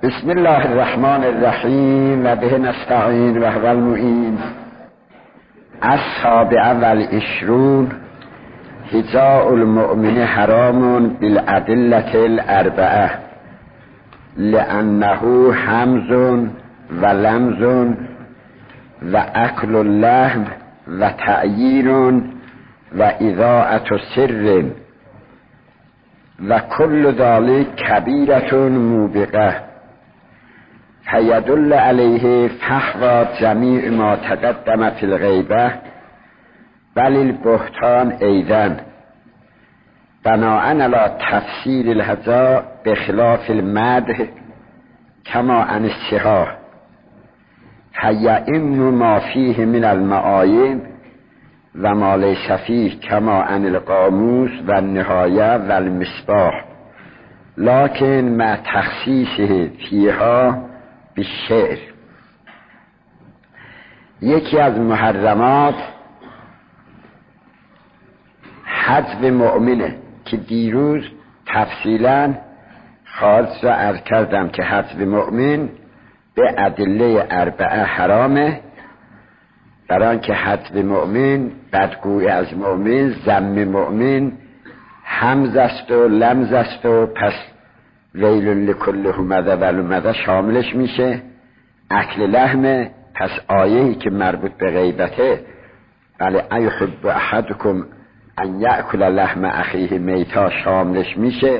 بسم الله الرحمن الرحیم و به نستعین و هو المعین. اصحاب اول اشرون هجاء المؤمن حرام بالادلة الاربعه لانه حمز و لمز و اکل اللحم و تعییر و اضاعة سر و کل ذلك کبیرة موبقه فیدل علیه فحوى جمیع ما تقدم فی الغیبه بل البهتان ایضا بناء علی تفسیر الهجاء بخلاف المدح کما عن الصحاح فیئن ما فیه من المعایب و ما لیس فیه کما عن القاموس و النهایه و المصباح لکن مع تخصیصه فیها بالشعر. یکی از محرمات حذف مؤمنه که دیروز تفصیلا خالص را عرض کردم که حذف مؤمن به ادله اربعه حرامه، برای آنکه حذف مؤمن بدگویی از مؤمن، ذم مؤمن حمز است و لمز است و پس ویل لکل همزه و لمزه شاملش میشه. اکل لحمه، پس آیه‌ای که مربوط به غیبته بله ایحب احدکم ان یأکل لحم اخیه میتا شاملش میشه.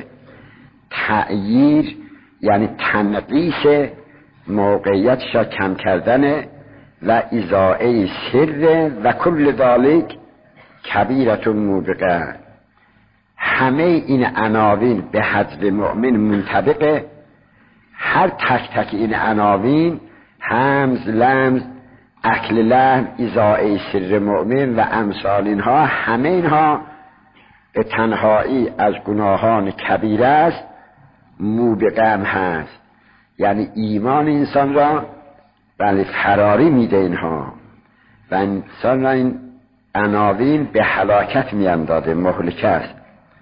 تعییر یعنی تنقیص موقعیتش را کم کردن و اضاعه سر و کل ذلك کبیرة موبقه. همه این عناوین به حذف مؤمن منطبقه. هر تک تک این عناوین حمز، لمز، اکل لحم، اضاعه سر مؤمن و امثال اینها، همه اینها به تنهایی از گناهان کبیره است. موبقه هم هست، یعنی ایمان انسان را بله فراری میده اینها و انسان را این عناوین به هلاکت میاندازه، مهلکه است.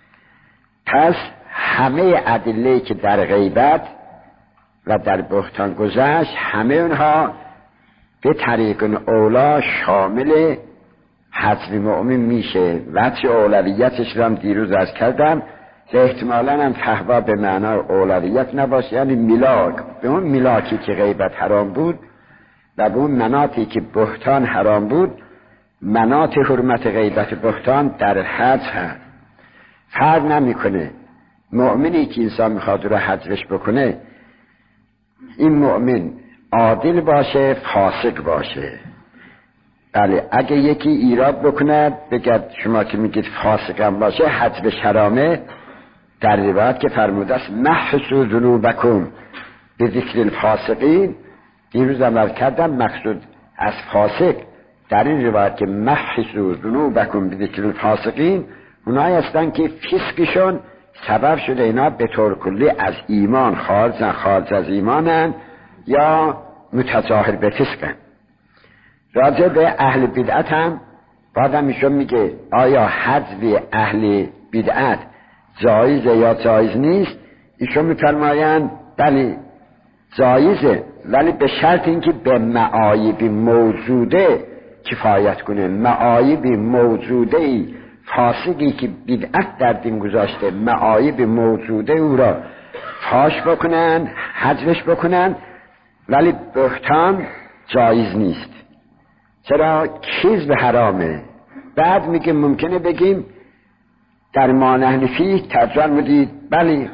پس همه ادله‌ای که در غیبت و در بهتان گذشت همه اونها به طریق اولا شامل حذف مؤمن میشه. وجه اولویتش رو هم دیروز عرض کردم که احتمالاً هم فحوا به معنای اولویت نباشه، یعنی میلاک، به اون میلاکی که غیبت حرام بود و به اون مناطی که بهتان حرام بود، مناط حرمت غیبت بهتان در حذف هست. فرق نمیکنه مؤمنی که انسان میخواد رو حذفش بکنه، این مؤمن عادل باشه فاسق باشه. بله اگه یکی ایراد بکند بگد شما که میگید فاسقم باشه حذفش حرامه، در روایت که فرموده است محسوا ذنوبکم به ذکر الفاسقین، دیروز عمل کردم مقصود از فاسق در این روایت که محسوا ذنوبکم به ذکر الفاسقین اونایی هستن که فسقشون سبب شده اینا به طور کلی از ایمان خارج از ایمانن یا متظاهر به فسقن. راجع به اهل بدعت هم بعدم ایشون میگه آیا حذف اهل بدعت جایزه یا جایز نیست؟ ایشون میفرمایند بله جایزه، ولی به شرط اینکه به معایب موجوده کفایت کنه. معایب موجوده فاسقی که بدعت در دین گذاشته، معایب موجوده او را فاش بکنن، حذفش بکنن، ولی بهتان جایز نیست. چرا؟ کذب حرامه. بعد میگه ممکنه بگیم در ما نحن فیه ترجمه بدید بله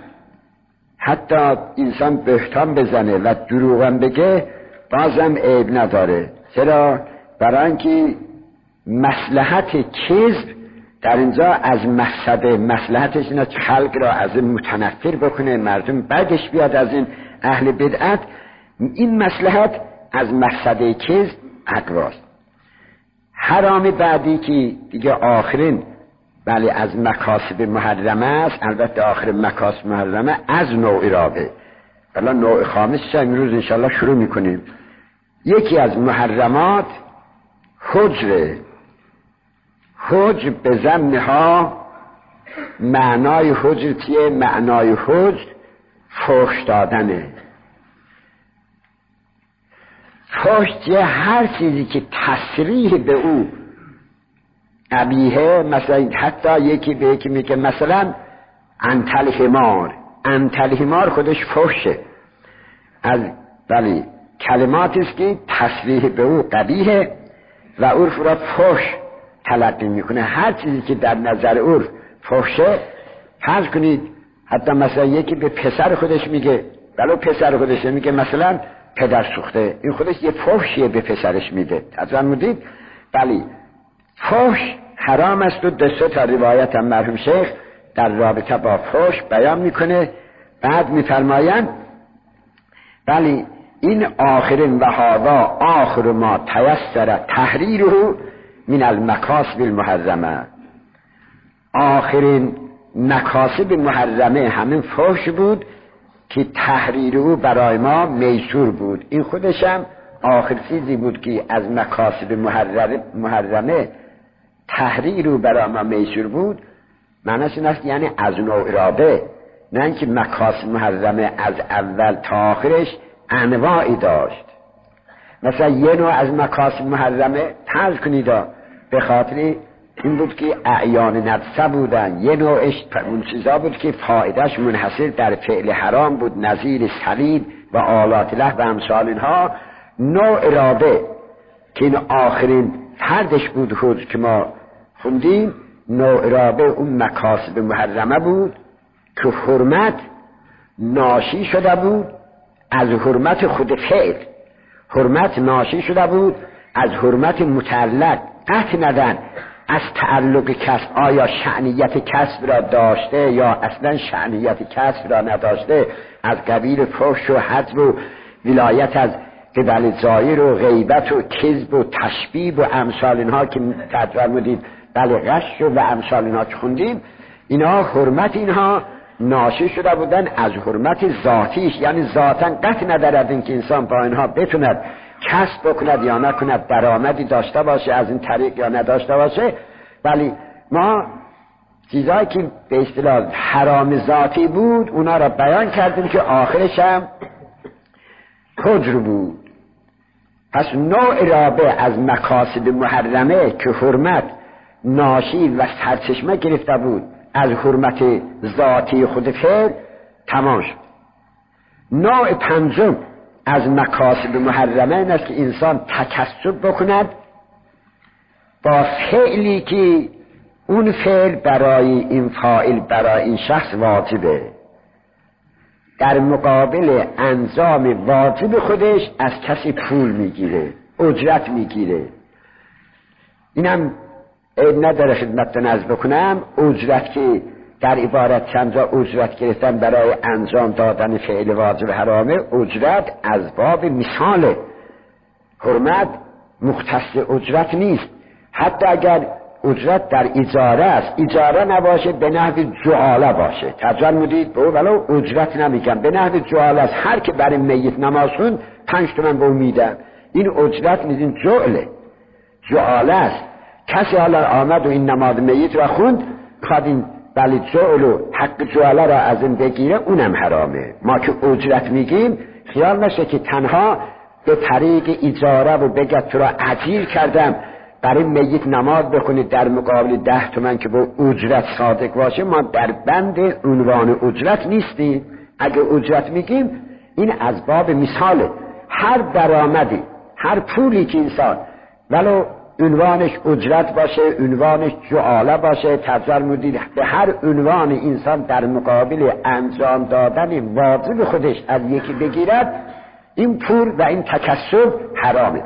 حتی انسان بهتان بزنه و دروغم بگه بازم عیب نداره. چرا؟ برای اینکه مصلحت کذب در اینجا از مصلحتش اینه که خلق را از این متنفر بکنه، مردم بعدش بیاد از این اهل بدعت. این مصلحت از مقصد کذب اقواست. حرام بعدی که دیگه آخرین بله از مکاسب محرمه است، البته آخر مکاسب محرمه از نوع رابع، حالا نوع خامس امروز انشالله شروع میکنیم. یکی از محرمات حجره. حجر به ضمنها معنای حجر چیه؟ معنای حجر فحش دادنه. فحش هر چیزی که تصریح به او قبیحه، مثلا حتی یکی به یکی میگه مثلا انتل حمار خودش فحشه، از ولی کلماتی است که تصریح به او قبیحه و عرف را فحش تلقی میکنه. هر چیزی که در نظر عرف فحشه، فرض کنید حتی مثلا یکی به پسر خودش میگه، ولو پسر خودش میگه مثلا پدر سوخته، این خودش یه فحشیه به پسرش میده. از آن مدید بلی فحش حرام است و 2 تا روایت هم مرحوم شیخ در رابطه با فحش بیان میکنه. بعد میفرمایند بلی این آخرین و هذا آخر ما تیسر تحریره من المکاسب المحرمه، آخرین مکاسب محرمه همین فحش بود که تحریر او برای ما میسور بود. این خودش هم آخر چیزی بود که از مکاسب محرمه تحریر او برای ما میسور بود. معنیش این است یعنی از نوع رابع، نه اینکه مکاسب محرمه از اول تا آخرش انواعی داشت. مثلا یه نوع از مکاسب محرمه فرض کنید به خاطر این بود که اعیان نفسه بودن، یه نوعش اون چیزا بود که فایدهش منحصر در فعل حرام بود، نظیر سلید و آلات له و امثال اینها. نوع رابع که این آخرین فردش بود که ما خوندیم، نوع رابع اون مکاسب محرمه بود که حرمت ناشی شده بود از حرمت خود فعل، حرمت ناشی شده بود از حرمت متعلق، قطع ندن از تعلق کسب، آیا شأنیت کسب را داشته یا اصلا شأنیت کسب را نداشته، از قبیل فحش و حذف و ولایت از قبل ظاهر و غیبت و کذب و تشبیه و امثال اینها که فرمودید بله غش و امثال اینها که خوندیم، اینا حرمت اینها ناشی شده بودن از حرمت ذاتیش، یعنی ذاتاً قطع ندارد اینکه انسان با اینها بتوند کسب بکند یا نکند، درآمدی داشته باشه از این طریق یا نداشته باشه. ولی ما چیزایی که به اصطلاح حرام ذاتی بود اونا را بیان کردیم که آخرش هم کجر بود. پس نوع رابع از مکاسب محرمه که حرمت ناشی و سرچشمه گرفته بود از حرمت ذاتی خود فعل تمام شد. نوع پنجم از مکاسب محرمه این است که انسان تکسب بکند با فعلی که اون فعل برای این فاعل، برای این شخص واجبه، در مقابل انجام واجب خودش از کسی پول میگیره، اجرت میگیره. اینم عیب نداره خدمتتون عرض بکنم، اجرت که در عبارت چند جا اجرت گرفتن برای انجام دادن فعل واجب حرامه، اجرت از باب مثال، حرمت مختص اجرت نیست. حتی اگر اجرت در اجاره است، اجاره نباشه به نحو جعاله باشه، تجرمودید به ولو اجرت نمیگم، به نحو جعاله است. هر که برای میت نماز خوند 5 تومن به اون میدن، این اجرت نیست، این جعاله است. کسی حالا آمد و این نماز میت را خوند، خواهد این بلی جعل و حق جعاله را از این بگیره، اونم حرامه. ما که اجرت میگیم خیال نشه که تنها به طریق اجاره و بگه تو را اجیر کردم برای میت نماز بخونید در مقابل 10 تومن که با اجرت صادق باشه. ما در بند عنوان اجرت نیستیم. اگه اجرت میگیم این از باب مثاله. هر درآمدی، هر پولی که انسان ولو عنوانش اجرت باشه، عنوانش جعاله باشه، تفرمودید به هر عنوان انسان در مقابل انجام دادن واجب خودش از یکی بگیرد، این پول و این تکسب حرامه.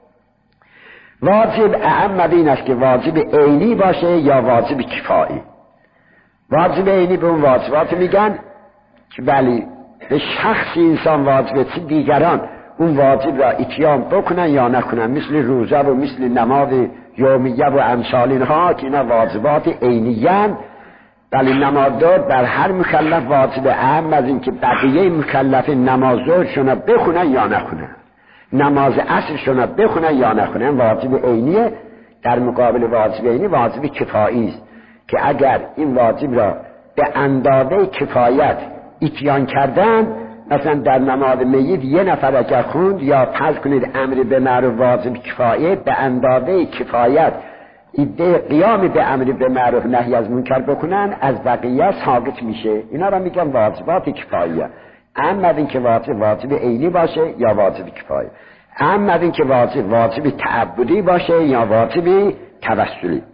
واجب اعم این است که واجب عینی باشه یا واجب کفایی. واجب عینی به اون واجبات میگن که بلی به شخص انسان واجبه، چه دیگران اون واجب را اتیان بکنن یا نکنن، مثل روزه و مثل نماز یومیه و امثال اینها که اینا واجبات عینیان. ولی نماز داد بر هر مکلف واجب اهم از این که بقیه مکلف نماز دادشون بخونن یا نخونن، نماز عصرشون بخونن یا نخونن، واجب عینیه. در مقابل واجب عینی واجب کفایی است که اگر این واجب را به اندازه کفایت اتیان کردن مثلا در نماز میت یه نفر اگر خوند یا فرض کنید امر به معروف واجب کفایه به اندازه کفایت ایده قیام به امر به معروف نهی از منکر بکنن از بقیه ثابت میشه. اینا را میگن واجبات کفایه. اما این که واجب عینی باشه یا واجب کفایه، اما این که واجب تعبدی باشه یا واجب توسلی.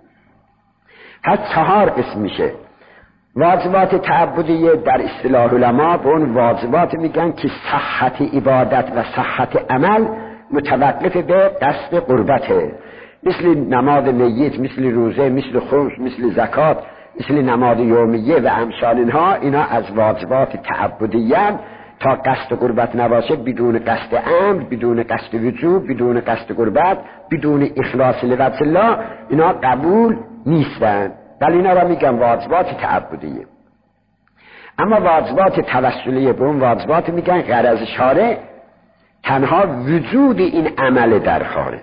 پس 4 قسم میشه. واجبات تعبدیه در اصطلاح علما به اون واجبات میگن که صحت عبادت و صحت عمل متوقف به قصد قربته، مثل نماز میت، مثل روزه، مثل خمس، مثل زکات، مثل نماز یومیه و امثال اینها. اینا از واجبات تعبدیه تا قصد قربت نباشه، بدون قصد امر، بدون قصد وجوب، بدون قصد قربت، بدون اخلاص لوجه الله اینا قبول نیستن. ولی اینا را میگن واجبات تعبدیه. اما واجبات توسلیه به اون واجبات میگن غرض شارع تنها وجود این عمل در خارج،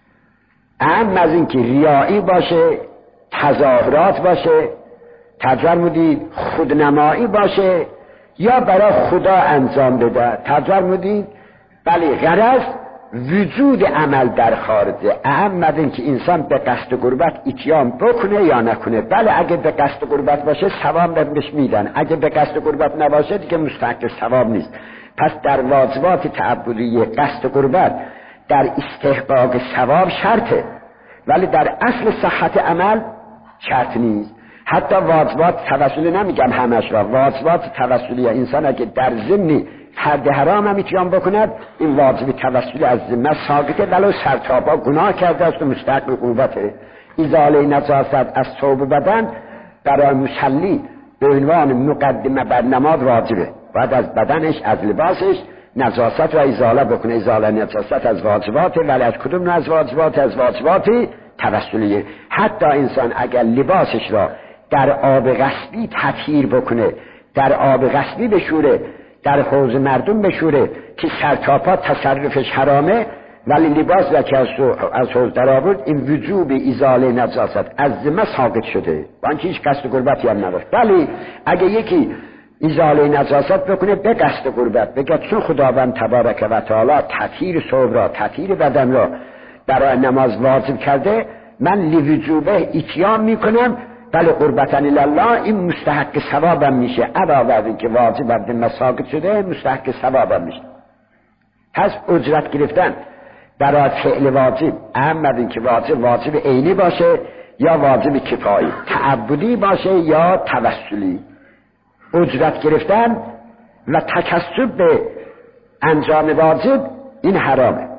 اما از اینکه ریایی باشه، تظاهرات باشه، تجرمودی خودنمایی باشه یا برای خدا انجام بده، تجرمودی بله غرض وجود عمل در خارجه. اهم از این که انسان به قصد قربت اتیام بکنه یا نکنه. بله اگه به قصد قربت باشه ثواب بهش میدن، اگه به قصد قربت نباشه دیگه مستحق ثواب نیست. پس در واجبات تعبدیه قصد قربت در استحقاق ثواب شرطه، ولی در اصل صحت عمل شرط نیست. حتی واجبات توسلی نمیگم همش را، واجبات توسلی انسان اگه در ضمن فرد حرام هم اتیام بکند این واجب توسلی از ذمه ساقطه، ولو سرتاپا گناه کرده است و مستحق عقوبته. ازاله نجاست از ثوب بدن برای مصلی به عنوان مقدمه بر نماز واجبه. بعد از بدنش از لباسش نجاست را ازاله بکنه. ازاله نجاست از واجباته، ولی از کدوم از واجبات؟ از واجبات توسلیه. حتی انسان اگر لباسش را در آب غصبی تطهیر بکنه، در آب غصبی بشوره، در حوض مردم بشوره که سرتاپا تصرفش حرامه، ولی لباس را که از حوض در آورد این وجوب ازاله نجاست از ذمه ساقط شده، با اینکه هیچ قصد قربتی هم نداشت. ولی اگه یکی ازاله نجاست بکنه به قصد قربت، بگه چون خداوند تبارک و تعالی تطهیر ثوب را، تطهیر بدن را برای نماز واجب کرده، من لوجوبه اتیام میکنم، بله قربتن الله، این مستحق ثوابم میشه. علاوه بر اینکه واجب بر مساقط شده مستحق ثوابم میشه. پس اجرت گرفتن برای فعل واجب، اما اینکه واجب عینی باشه یا واجب کفایی، تعبدی باشه یا توسلی، اجرت گرفتن و تکسب به انجام واجب این حرامه.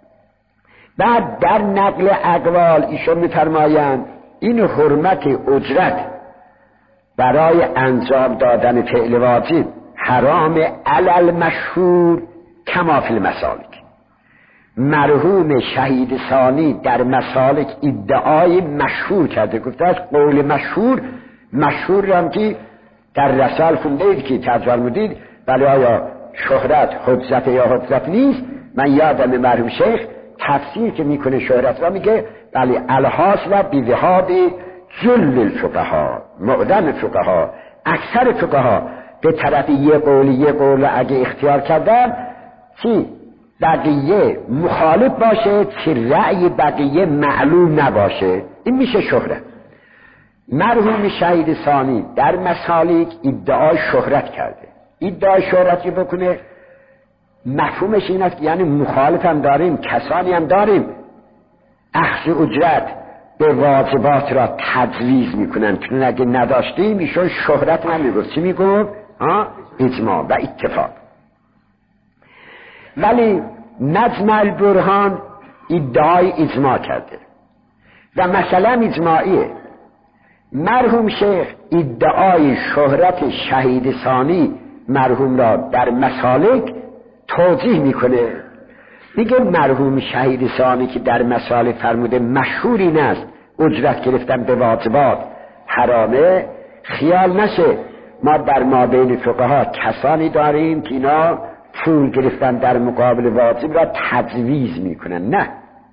بعد در نقل اقوال ایشون میفرمایند این حرمت اجرت برای انجام دادن فعل واجب حرام علل مشهور کما فی المسالک. مرحوم شهید ثانی در مسالک ادعای مشهور کرده، گفته است قول مشهور هم که در رسال خوندید که ترجمه، ولی آیا شهرت حجت یا حجت نیست؟ من یادم مرحوم شیخ تفسیر که میکنه شهرت را میگه ولی الحاصل بذهاب جل الفقها، معدم فقها، اکثر فقها به طرف یه قول اگه اختیار کردن چی؟ بقیه مخالف باشه، چی رأی بقیه معلوم نباشه، این میشه شهرت. مرحوم شهید ثانی در مسالک ادعای شهرت کرده. ادعای شهرتی بکنه مفهومش این است یعنی مخالف هم داریم، کسانی هم داریم اخذ اجرت به واجبات را تجویز میکنن، چون اگه نداشتیم ایشون شهرت نمیگفت. چی میگفت؟ اجماع و اتفاق. ولی نجم البرهان ادعای اجماع کرده و مثلا اجماعیه. مرحوم شیخ ادعای شهرت شهید ثانی مرحوم را در مسالک توضیح میکنه، میگه مرحوم شهید ثانی که در مسالک فرموده مشهور این است اجرت گرفتن به واجبات حرامه، خیال نشه ما در مابین فقها کسانی داریم که اینا پول گرفتن در مقابل واجب را تجویز میکنن. نه،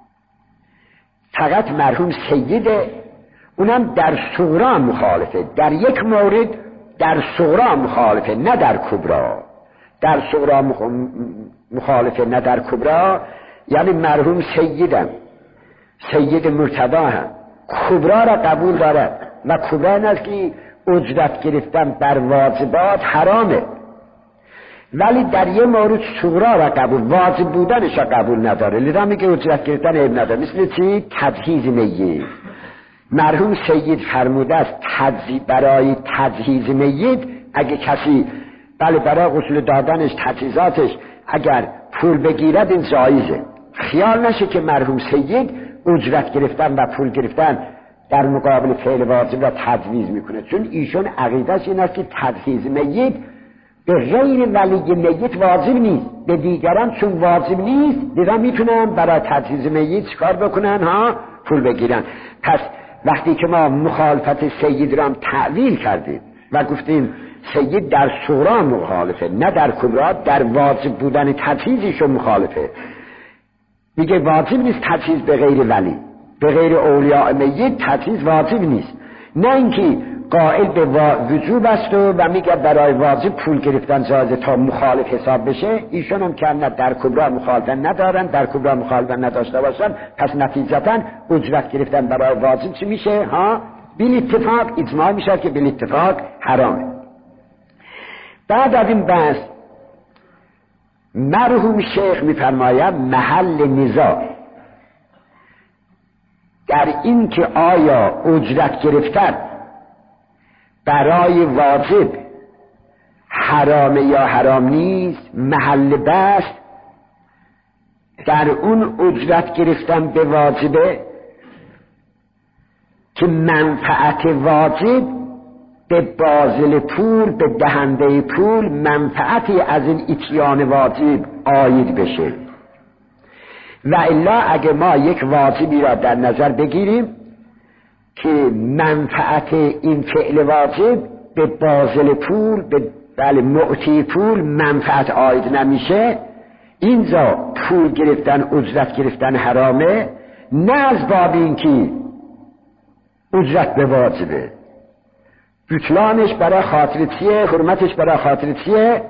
فقط مرحوم سیده اونم در صغرا مخالفه، در یک مورد در صغرا مخالفه، نه در کبرا. در صغرا مخالفه نه در کبرا، یعنی مرحوم سید مرتضی هم کبرا را قبول دارد و کبرا این است که اجرت گرفتن بر واجبات حرامه، ولی در یه مورد صغرا را قبول، واجب بودنش را قبول نداره، لذا میگه اجرت گرفتن عیب نداره. مثل چی؟ تجهیز میت. مرحوم سید فرموده است برای تجهیز میت اگه کسی برای غسل دادنش تجهیزاتش اگر پول بگیرد این جایزه. خیال نشه که مرحوم سید اجرت گرفتن و پول گرفتن در مقابل فعل واجب را تجویز میکنه، چون ایشون عقیدهش این است که تجهیز میت به غیر ولی میت واجب نیست، به دیگران چون واجب نیست دیگه میتونن برای تجهیز میت چیکار بکنن؟ پول بگیرن. پس وقتی که ما مخالفت سید را هم تعویل کردیم و گفتیم سید در صغرا مخالفه نه در کبرا، در واجب بودن تجهیزشون مخالفه، میگه واجب نیست تجهیز به غیر ولی، به غیر اولیاء میت تجهیز واجب نیست، نه اینکه قائل به وجوب است و میگه برای واجب پول گرفتن جایزه تا مخالف حساب بشه. ایشون هم که در کبرا مخالفت ندارن، در کبرا مخالفت نداشته باشن، پس نتیجتا اجرت گرفتن برای واجب چی میشه؟ بیل اتفاق اجماع میشه که بیل اتفاق حرامه. بعد از این بحث مرحوم شیخ میفرماید محل نزاع در این که آیا اجرت گرفتن برای واجب حرامه یا حرام نیست، محل بحث در اون اجرت گرفتن به واجبه که منفعت واجب به بازل پول، به دهنده پول منفعتی از این اتیان واجب عاید بشه. و الا اگه ما یک واجبی را در نظر بگیریم که منفعت این فعل واجب به بازل پول، به معطی پول منفعت عاید نمیشه، اینجا پول گرفتن، اجرت گرفتن حرامه، نه از باب این که اجرت به واجبه، بطلانش برای خاطر چیه، حرمتش برای خاطر چیه.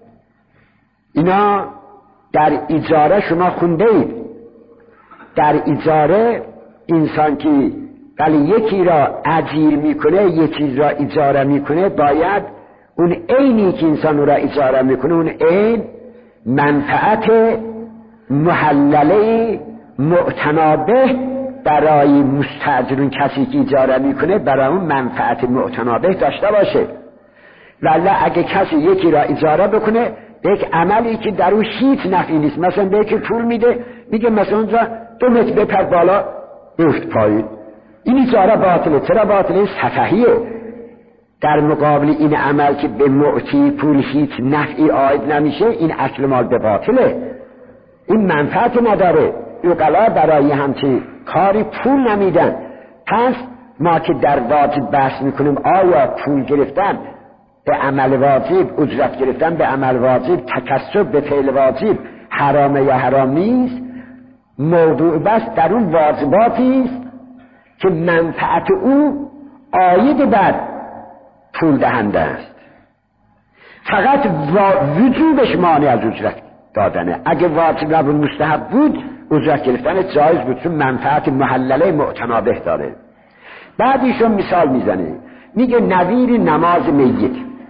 اینا در اجاره شما خونده اید، در اجاره انسان که یکی را اجیر میکنه، یک چیز را اجاره میکنه، باید اون عینی که انسان را اجاره میکنه اون عین منفعت محلله معتنابه برای مستاجرون، کسی که اجاره میکنه برای اون منفعت معتنابه داشته باشه. ولی اگه کسی یکی را اجاره بکنه به یک عملی که در اون هیچ نفعی نیست، مثلا به یکی پول میده، میگه مثلا اونجا 2 متر بپر بالا افت پایین، این اجاره باطله. چرا باطله؟ سفهیه. در مقابل این عمل که به معطی پول هیچ نفعی عاید نمیشه، این اکل مال به باطله، این منفعت نداره. عقلا برای همچین کاری پول نمیدن. پس ما که در واجب بحث میکنیم آیا پول گرفتن به عمل واجب، اجرت گرفتن به عمل واجب، تکسب به فعل واجب حرامه یا حرام نیست، موضوع بس در اون واجباتی است که منفعت او عاید بر پول دهنده است. فقط وجوبش مانع از اجرت دادنه. اگه واجب نبود مستحب بود اجرت گرفتن جایز بود، چون منفعت محلله معتنابه داره. بعد ایشون مثال میزنه، میگه نظیر نماز میت،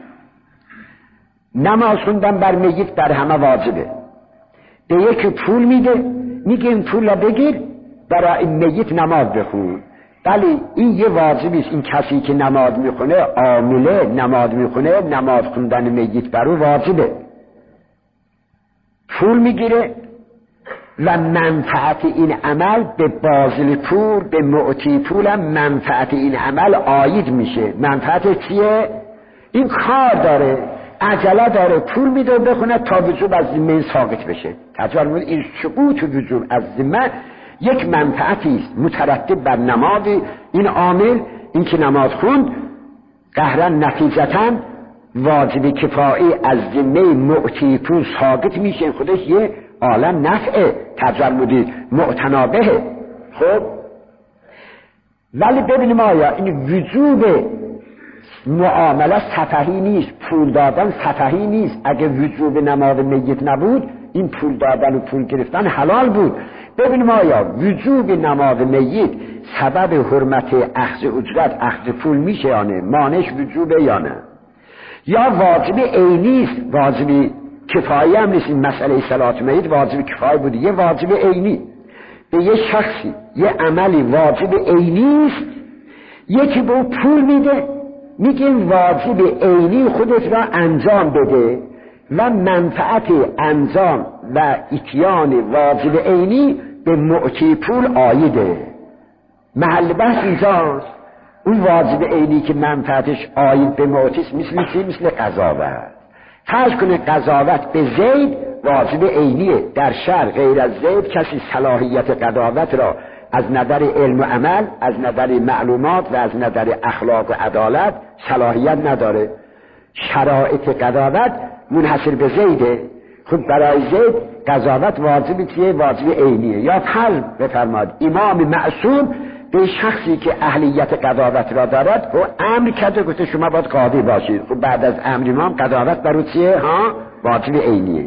نماز خوندن بر میت بر همه واجبه، به یکی پول میده، میگه این پول را بگیر برای میت نماز بخون. ولی این یه واجبی است، این کسی که نماز میخونه عامله نماز میخونه، نماز خوندن میت بر او واجبه، پول میگیره و منفعت این عمل به بازل پول، به معطی پول هم منفعت این عمل عاید میشه. منفعت چیه؟ این کار داره، عجله داره، پول میده و بخونه تا وجوب از ذمه ساقط بشه. تجربه بود این سقوط وجوب از ذمه یک منفعتی است مترتب بر نماز این عامل، این که نماز خوند قهرا نتیجتا واجب کفایی از ذمه معطی پول ساقط میشه، خودش یه عالم نفعه، تجربه معتنابه. خب ولی ببینیم آیا این وجوب معامله سفهی نیست، پول دادن سفهی نیست. اگه وجوب نماز میت نبود این پول دادن و پول گرفتن حلال بود. ببینیم آیا وجوب نماز میت سبب حرمت اخذ اجرت اخذ پول میشه یا نه، مانعش وجوبه یا نه، یا واجب عینی است، واجب کفایی هم نیست. این مسئله صلات میت واجب کفایی بود، یه واجب عینی. به یه شخصی یه عملی واجب عینی است، یکی به پول میده، میگه واجب عینی خودت را انجام بده و منفعت انجام و اتیان واجب عینی به معطی پول عایده. محل بحث اینجاست. اون واجب عینی که منفعتش عاید به معطیست مثل چی؟ مثل قضاوت. فرض کنه قضاوت به زید واجب عینیه. در شرع غیر از زید کسی صلاحیت قضاوت را از نظر علم و عمل، از نظر معلومات و از نظر اخلاق و عدالت صلاحیت نداره. شرایط قضاوت منحصر به زیده. خب برای زید قضاوت واجب چیه؟ واجب عینیه. یا فرض بفرماد امام معصوم به شخصی که اهلیت قضاوت را دارد و امر کرده گفته شما باید قاضی باشید. خب بعد از امر امام قضاوت برای چیه؟ واجب عینیه.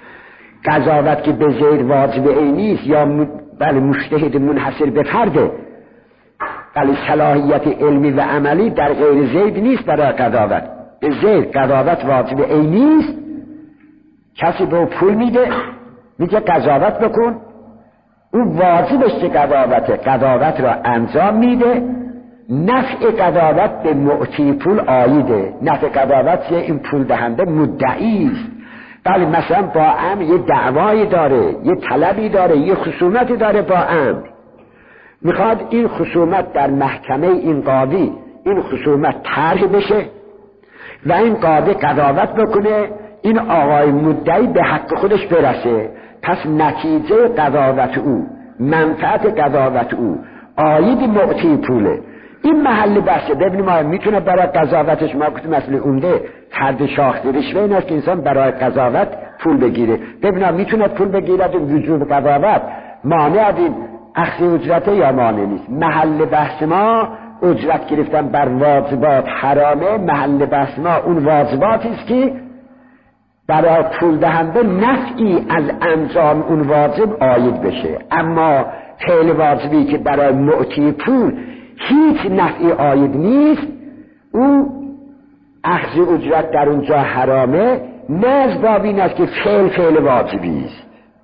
قضاوت که به زید واجب عینی است یا بله مجتهد منحصر به فرده، ولی صلاحیت علمی و عملی در غیر زید نیست. برای قضاوت به زید قضاوت واجب عینی است، کسی به پول میده میگه قضاوت بکن، اون واجبش که قضاوت را انجام میده، نفع قضاوت به معطی پول عایده. نفع قضاوت این پول دهنده مدعی است. بله مثلا با امر یه دعوایی داره، یه طلبی داره، یه خصومتی داره با امر، میخواد این خصومت در محکمه این قاضی این خصومت طرح بشه و این قاضی قضاوت بکنه این آقای مدعی به حق خودش برسه. پس نتیجه قضاوت او، منفعت قضاوت او عاید معطی پوله. این محل بحثه. ببینیم آیا میتونه برای قضاوتش، ما گفتیم مثل عمده فرد شاخصی رشوه این است که انسان برای قضاوت پول بگیره. ببینم میتونه پول بگیرد و وجوب قضاوت مانع از این اخذ اجرت یا مانع نیست. محل بحث ما اجرت گرفتن بر واجبات حرامه. محل بحث ما اون واجباتی است که برای پول دهنده نفعی از انجام اون واجب عاید بشه، اما فعل واجبی که برای معطی پول هیچ نفعی عاید نیست، او اخذ اجرت در اونجا حرامه. نه از باب این است که فعل واجبی است.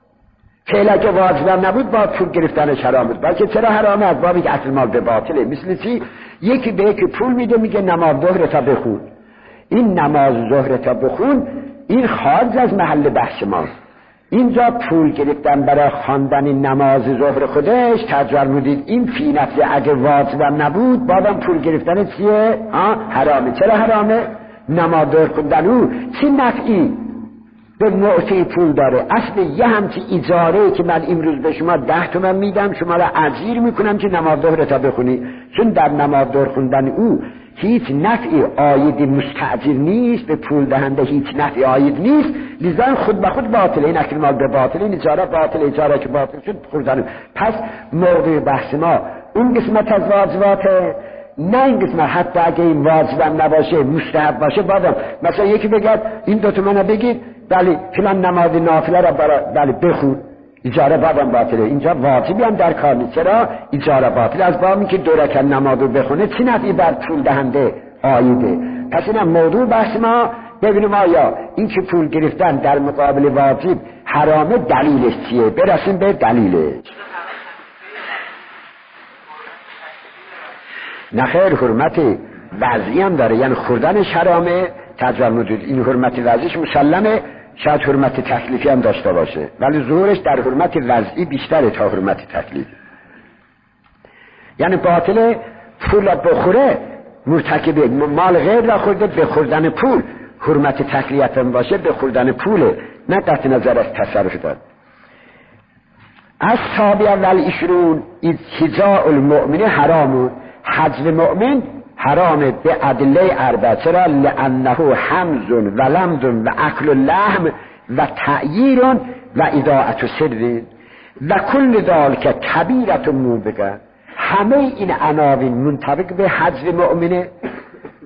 فعل اگه واجب نبود با پول گرفتنش حرام بود، بلکه چرا حرامه؟ از بابی که اصل مال به باطله. مثل چی؟ یکی به یکی پول میده میگه نماز ظهر تا بخون. این نماز ظهر تا بخون این خارج از محل بحث ماست. اینجا پول گرفتن برای خواندن نماز ظهر خودش تجربه این فی نفسه اگه واجبم نبود بازم پول گرفتن چیه؟ حرامه. چرا حرامه؟ نماز ظهر خوندن او چه نفعی به معطی پول داره؟ اصل یه همچی اجاره که من امروز به شما 10 تومن میدم، شما را اجیر میکنم که نماز ظهر تا بخونی، چون در نماز ظهر خوندن او هیچ نفعی عاید مستأجر نیست، به پول دهنده هیچ نفعی عاید نیست، لذا خود به خود باطله. این اکل مال به باطله، این اجاره باطله، اجاره که باطل شد خوردن. پس موضوع بحث ما اون قسمت از واجباته، نه این قسمت. حتی اگه این واجبم نباشه مستحب باشه بازم مثلا یکی بگه این 2 تومن بگید بله فلان نماز نافله را بله بخون، اجاره بازم باطله. اینجا واجبی هم در کار نیست. چرا؟ اجاره باطله. از بامی که 2 رکعت نماز رو بخونه چه نفعی بر پول دهنده عایده؟ پس اینم موضوع بحث ما. ببینیم آیا این که پول گرفتن در مقابل واجب حرامه دلیلش چیه؟ برسیم به دلیلش. نخیر، حرمت وضعی هم داره، یعنی خوردنش حرامه تجربه موجود. این حرمت وضعیش مسلمه، شاید حرمت تکلیفی هم داشته باشه، ولی ظهورش در حرمت وضعی بیشتره تا حرمت تکلیف. یعنی باطل پول بخوره مرتکب مال غیر را خورده، به خوردن پول. حرمت تکلیف هم باشه به خوردن پوله، نه قطع نظر از تصرف داد. از تابع اول ایشون حجاء المؤمن حرامون، حجب مؤمن حرامه به ادله اربعه. چرا؟ لانه حمز و لمز و اکل اللحم و تعییر و اضاعت سر و کل ذلک کبیرة موبقه. همه این عناوین منطبق به حجب مؤمنه.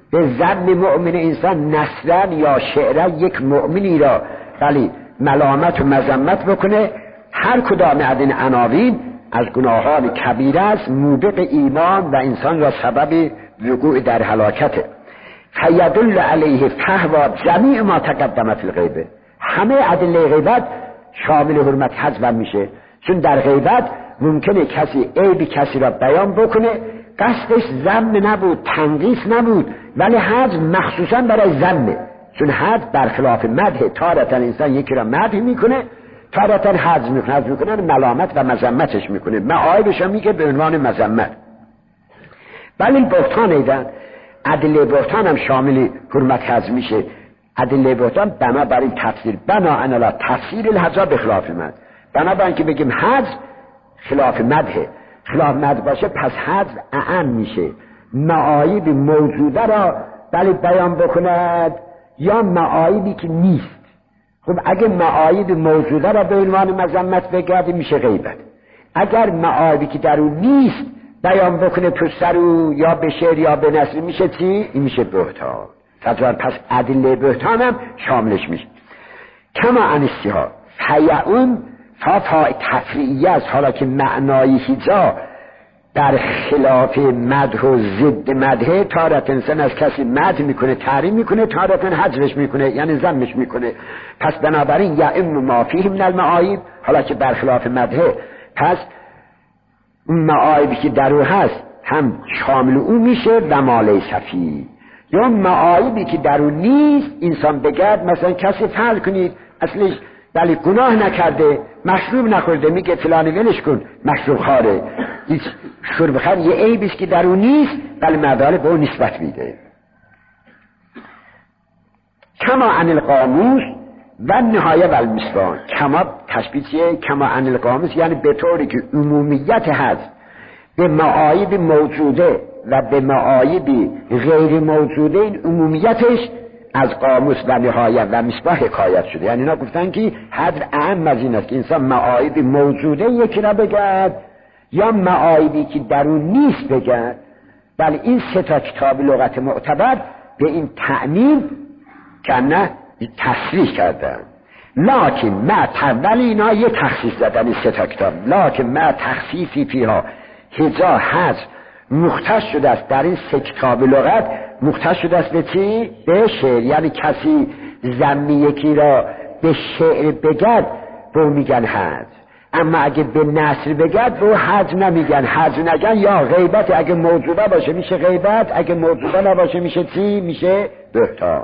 به ذم مؤمن انسان نثرا یا شعرا یک مؤمنی را ولی ملامت و مذمت بکنه، هر کدام از این عناوین از گناهان کبیره است، موبق ایمان و انسان را سبب وقوع در هلاکته. فیدل علیه فهو جمیع ما تقدم فی الغیبه، همه ادله غیبت شامل حرمت حذف میشه، چون در غیبت ممکنه کسی عیب کسی را بیان بکنه، قصدش ذم نبود، تنقیص نبود، ولی حذف مخصوصا برای ذم، چون حذف برخلاف مدح، تارتا انسان یکی را مدح میکنه، تارتا حذف میکنه ملامت و مذمتش میکنه، معایبش هم میگه به عنوان مذمت. ولی بهتان ایدن ادله بهتان هم شامل حرمت حذف میشه. ادله بهتان بنابراین تفسیر بناء علی تفسیر الحذف به خلاف مدح، بنابراین که بگیم حذف خلاف مدح، خلاف مدح باشه پس حذف اعم میشه، معایب موجوده را بلی بیان بکند یا معایبی که نیست. خب اگه معایب موجوده را به عنوان مذمت بگرده میشه غیبت، اگر معایبی که در اون نیست بیان بکنه تو سرو یا به شعر یا به نثر میشه چی؟ این میشه بهتان. پس ادله بهتان هم شاملش میشه. کما انستیها فیعون فا تفریعی است، حالا که معنای هیجا در خلاف مدح و ضد مدح، تارت انسان از کسی مدح میکنه تحریم میکنه، تارت حذفش میکنه یعنی ذمش میکنه. پس بنابراین یعم ما فیه من المعایب، حالا که برخلاف مدح پس اون معایبی که در او هست هم شامل او میشه و ما لیس فیه، یا معایبی که در او نیست انسان بگرد، مثلا کسی فرض کنید اصلش ولی گناه نکرده، مشروب نخورده، میگه فلانی ولش کن مشروب خاره، شرب خور یه عیبیست که در اون نیست ولی مدال به اون نسبت میده. کما عن القاموس و نهایه و المصباح، کما تشبیه چیه؟ کما عن القاموس یعنی به طوری که عمومیت هست به معایب موجوده و به معایب غیر موجوده، این عمومیتش از قاموس و نهایه و مصباح حکایت شده. یعنی اینا گفتن که حد اهم از این است که انسان معایب موجوده یکی را بگرد یا معایبی که در اون نیست بگرد. بله این سه تا کتاب لغت معتبر به این تأمین کنه تصریح کردن، لکن ولی اینا یه تخصیص دادن این سه تا کتاب، لکن ما تخصیصی فیها هجا حذف مختص شده است در این سه کتاب لغت، مختص شده است به چی؟ به شعر. یعنی کسی ذم یکی را به شعر بگد به میگن حذف، اما اگه به نثر بگد به حذف نمیگن، حذف نگن. یا غیبت اگه موجوده باشه میشه غیبت، اگه موجوده نباشه میشه چی؟ میشه بهتان.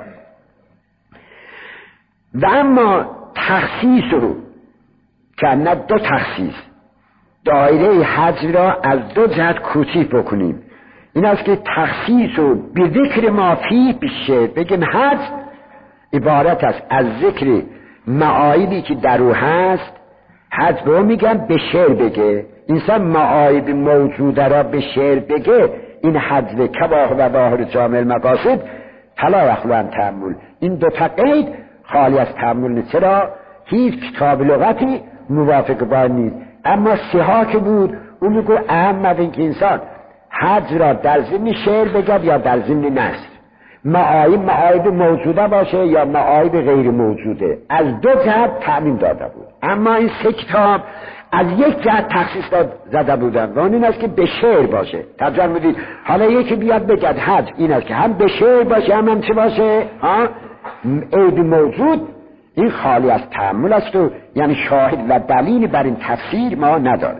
و اما تخصیص رو که نه دو تخصیص دایره حذف را از دو جهت کوچیک بکنیم، این است که تخصیص رو به ذکر ما فیه بشه، بگیم حذف عبارت است از ذکر معایبی که در او هست، حذف رو میگن به شعر بگه، انسان معایب موجوده را به شعر بگه، این حذف کباه و باهر جامع المقاصد فلا یخلو عن تأمل. این دو تا قید خالی از تأمل نیست، چرا؟ هیچ کتاب لغتی موافق با نیست. اما سیها که بود اون میگو اهم از این که انسان حذف را در ضمن شعر بگد یا در ضمن نثر، معایب موجوده باشه یا معایب غیر موجوده، از دو جهت تعمیم داده بود. اما این سه کتاب از یک جهت تخصیص زده بودن و این است که به شعر باشه. ترجمه میدید حالا یکی بیاد بگد حذف این است که هم به شعر باشه هم چه باشه؟ عیب موجود. این خالی از تأمل است و یعنی شاهد و دلیل بر این تفسیر ما نداریم.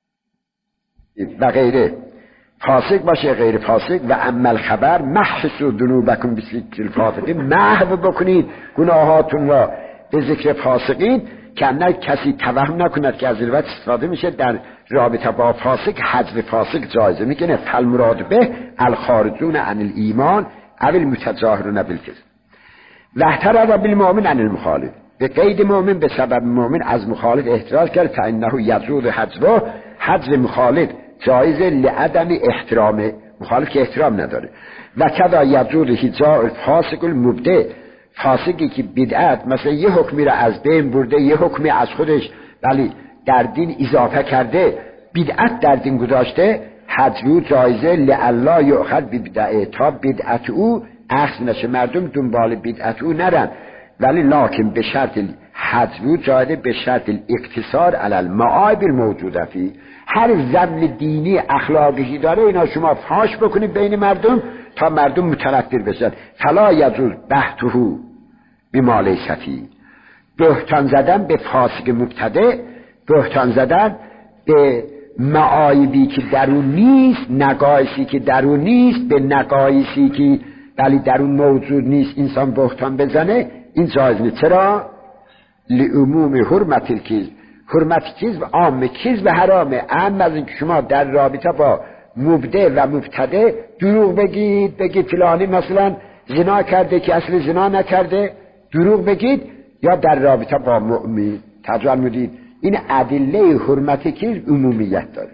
و غیره فاسق باشه غیر فاسق، و عمل خبر محسو ذنوبکم بذکر الفاسقین، محو بکنید گناهاتون را به ذکر فاسقین، که نه کسی توهم نکند که از روایت استفاده میشه در رابطه با فاسق حذف فاسق جایزه. میگه فالمراد به الخارجون عن الایمان او المتظاهرون بالکذب و احتراز بالمؤمن عن المخالف، به قید مؤمن به سبب مؤمن از مخالف احتراز کرد، فانه یجوز حذفه، حذف مخالف جایز لعدم احترامه، مخالف که احترام نداره. و کذا یجوز حجاء الفاسق المبدع، فاسقی که بدعت مثلا یه حکمی را از بین برده، یه حکمی از خودش ولی در دین اضافه کرده، بدعت در دین گذاشته، حجرو جایزه لعلا یؤخذ ببدعه، تا بدعت او اخذ نشه، مردم دنبال بدعت او نرن. ولی لکن به شرط حجرو جایزه به شرط الاقتصار علی المعایب الموجوده فی. هر ضمن دینی اخلاقی داره اینا شما فاش بکنید بین مردم تا مردم متنفر بشن. فلا یجوز بحثه بما لیس فیه، بهتان زدن به فاسق مبتدع، بهتان زدن به معایبی که درون نیست، نقایصی که درون نیست، به نقایصی که ولی درون موجود نیست انسان بهتان بزنه، این جایز نیست. چرا؟ لعموم حرمت الکذب، حرمت کذب عام، کذب حرامه. عام از اینکه شما در رابطه با مبدع و مبتدع دروغ بگید فلانی مثلا زنا کرده که اصل زنا نکرده، دروغ بگید، یا در رابطه با مؤمن. ترجمه میدید این ادله حرمت کذب عمومیت داره.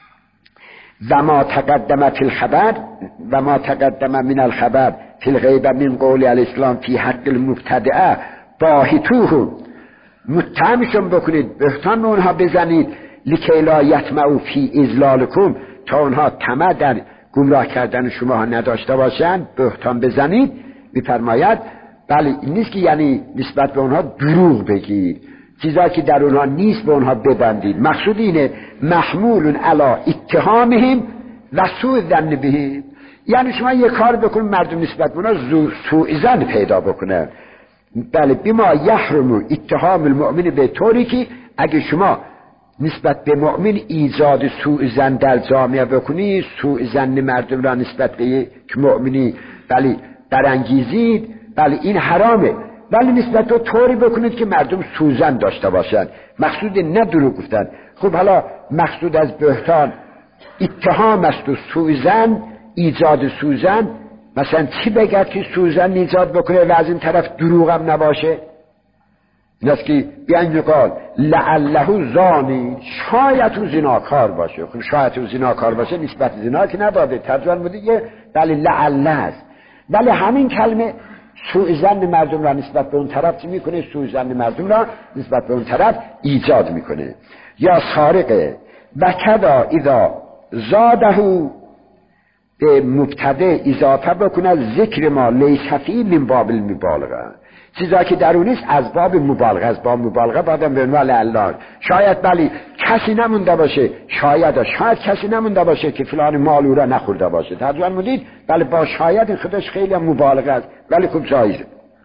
و ما تقدم فی الخبر و ما تقدم من الخبر فی الغیبه من قول الاسلام فی حق المبتدعه باهتوه، متهمشون بکنید، بهتان اونها بزنید، لکی لا یطمعوا فی اضلالکم، تا اونها طمع در گمراه کردن شما نداشته باشند، بهتان بزنید. میفرماید بله این نیست که یعنی نسبت به اونها دروغ بگید، چیزایی که در اونها نیست به اونها ببندید. مقصود اینه محمول علی اتهامهم و سوء الظن بهم، یعنی شما یه کار بکنید مردم نسبت به اونها سوء ظن پیدا بکنه. بله بما یحرم اتهام المؤمن، به طوری که اگه شما نسبت به مؤمن ایجاد سوء ظن در جامعه بکنی، سوء ظن مردم را نسبت به یک مؤمنی بله برانگیزید، بله این حرامه. ولی نسبت رو طوری بکنید که مردم سوء ظن داشته باشن، مقصود نه دروغ گفتن. خب حالا مقصود از بهتان اتهام است و سوء ظن، ایجاد سوء ظن، مثلا چی بگد که سوء ظن ایجاد بکنه و از این طرف دروغ هم نباشه؟ این است که بیان یقال لعله زانی، شاید او زناکار باشه. خب شاید او زناکار باشه نسبت زنا که نداده، ترجمه دیگه بله لعله است. ولی همین کلمه سوء ظن مردم را نسبت به اون طرف چی میکنه؟ سوء ظن مردم را نسبت به اون طرف ایجاد میکنه. یا سارقه و کدا اذا زاده به مبتدع اضافه بکنه ذکر ما لیس فیه من باب المبالغه، چیزا که درون نیست از باب مبالغه، از باب مبالغه بعدم به عنوان الله. شاید بلی کسی نمونده باشه، شاید کسی نمونده باشه که فلان مال او را نخورده باشه. ترجمه میدید بله با شاید خودش خیلی مبالغه است، ولی خوب جایزه.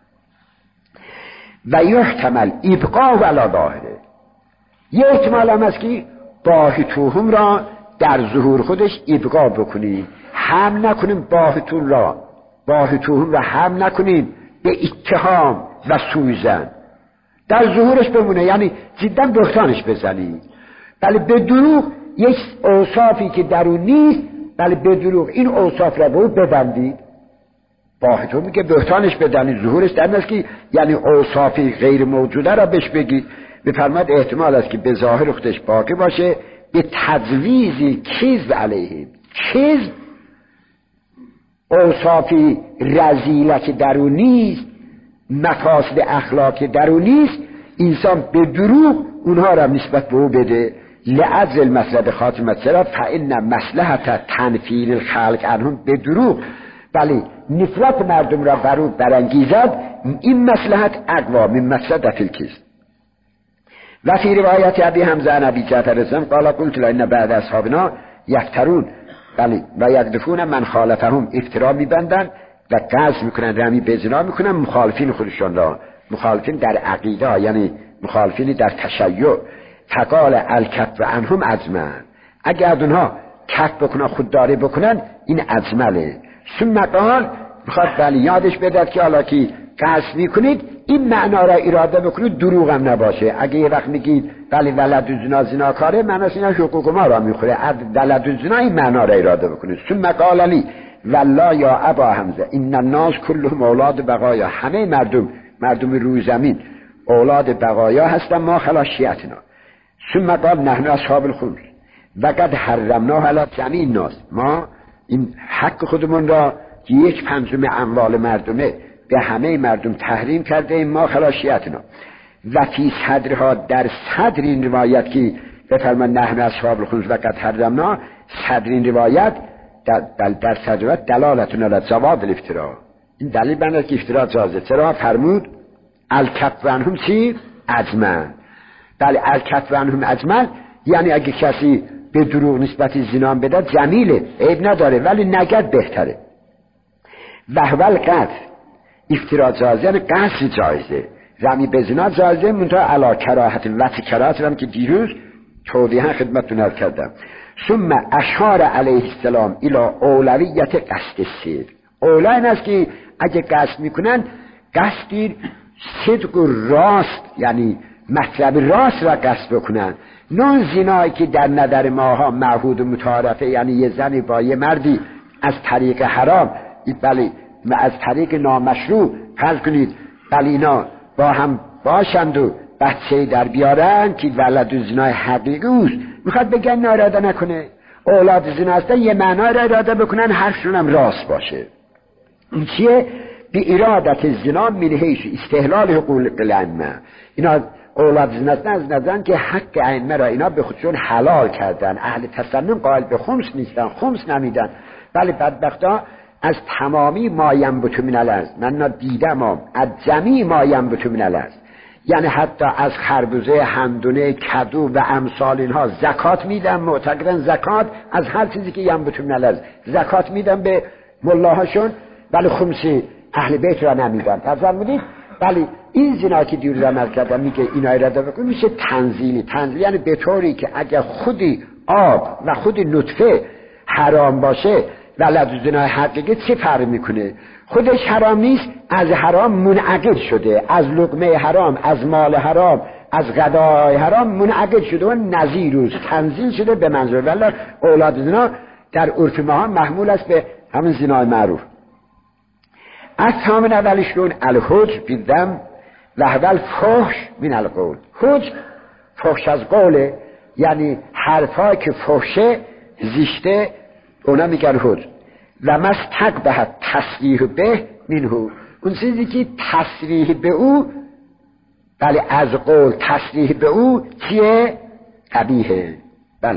و یحتمل ابقاء ولا ظاهره، یه احتمال هم است که باهتوهم را در ظهور خودش ابقاء بکنید، هم نکنیم باهتوهم را هم نکنیم به اتهام و سوء ظن، در ظهورش بمونه، یعنی جدا بهتانش بزنید. بله به دروغ یک اوصافی که درون نیست، بله به دروغ این اوصاف را به او ببندید. باهتومی که بهتانش بدنید، ظهورش در است که یعنی اوصافی غیر موجوده را بهش بگید. بفرماد احتمال است که به ظاهر خودش باقی باشه، به تجویز کذب علیه، کذب اوصافی رذیله که درون نیست، مفاسد اخلاقی درون نیست، انسان به دروغ اونها را نسبت به او بده. لعجل مطلب خاتمت چرا فإن مصلحت تنفیر الخلق عنهم، به دروغ بله نفرت مردم را بر او برانگیزد، این مصلحت اقوا من مفسدة الکذب. و فی روایت ابی حمزه عن ابی جعفر الرزم قال قلت لئن بعد اصحابنا یفترون، بله و یقذفون من خالفهم، افترا میبندن و قذف میکنن، رمی به زنا میکنن مخالفین خودشون را، مخالفین در عقیده یعنی مخالفین در تشیع. فقال الکف عنهم اجمل، اگر اونها کف بکنن خودداری بکنن این اجمله. ثم قال میخواد بله یادش بدهد که حالا که قصد میکنید این معنا را اراده بکنید، دروغ هم نباشه. اگه یه وقت میگید بله ولد زنا زناکاره، معناش اینا حقوق ما را میخوره، ولد زنا این معنا را اراده بکنید. ثم قال علی والله یا ابا حمزه ان الناس كلهم اولاد بقایا، همه مردم روی زمین اولاد بقایا هستن، ما خلا شیعتنا. ثم قال نحن اصحاب الخمس و قد حرمناه علی جمیع الناس، ما این حق خودمون را که 1/5 اموال مردمه به همه مردم تحریم کرده ایم، ما خلاشیتنا. و فی صدرها، در صدر این روایت که بفرمان نحن اصحاب الخمس و قد حرمنا، صدرین روایت در ترجمه دلالتون علی جواز الافتراء، این دلیل بر اینه که افتراء جازه. چرا فرمود الکف عنهم چی؟ اجمل. بله الکف عنهم اجمل یعنی اگه کسی به دروغ نسبت زنا بده جمیله، عیب نداره، ولی نگد بهتره. وهول قذف افتراء جازه یعنی قصد جایزه، رمی به زنا جایزه، منتها علی کراهت و کراهت هم که دیروز توضیحا خدمتتون عرض کردم. ثم اشار علیه السلام الی اولویت قصد الصدق. اولا این است که اگه قصد میکنن قصدی صدق و راست، یعنی مطلب راست را قصد بکنن، نه زنایی که در نظر ماها معهود و متعارفه، یعنی یه زنی با یه مردی از طریق حرام، بله و از طریق نامشروع فرض کنید، بله اینا با هم باشند و بچه در بیارن که ولد و زنای حقیقی اوست، میخواد بگن نه اراده نکنه، اولاد زنا هستن، یه معنای را اراده بکنن، حرفشون هم راست باشه. این چیه؟ به ارادت زنا من حیث استحلال حقوق الائمه. اینا اولاد زنا هستن از نظرن که حق ائمه را اینا به خودشون حلال کردن، اهل تسنن قائل به خمس نیستن، خمس نمیدن. ولی بدبختا از تمامی ما ینبت من الارض، من دیدم از جمیع ما ینبت من الارض، یعنی حتی از خربوزه، هندونه، کدو و امثال اینها زکات میدن، معتقدن زکات از هر چیزی که ینبت من الارض زکات میدن به ملاهاشون، ولی خمس اهل بیت را نمیدن. فرمودید ولی این زنا که دیروز عمل کردن میگه اینا اراده بکن، میشه تنزیلی. تنزیل یعنی به طوری که اگر خودی آب و خودی نطفه حرام باشه، ولد زنای حقیقی چه فرق میکنه؟ خودش حرام نیست، از حرام منعقد شده، از لقمه حرام، از مال حرام، از غذای حرام منعقد شده و نظیر تنزیل شده به منظور. ولی اولاد زنا در عرف ما محمول است به همین زنای معروف. از تامن اولشون الحج بیدم و اول فحش من القول. حج فحش از قوله، یعنی حرفایی که فحشه زشته اونا میگن حج. و مستقبه تصریح به منهو، اون چیزی که تصریح به او، بله از قول تصریح به او چیه؟ قبیحه. بله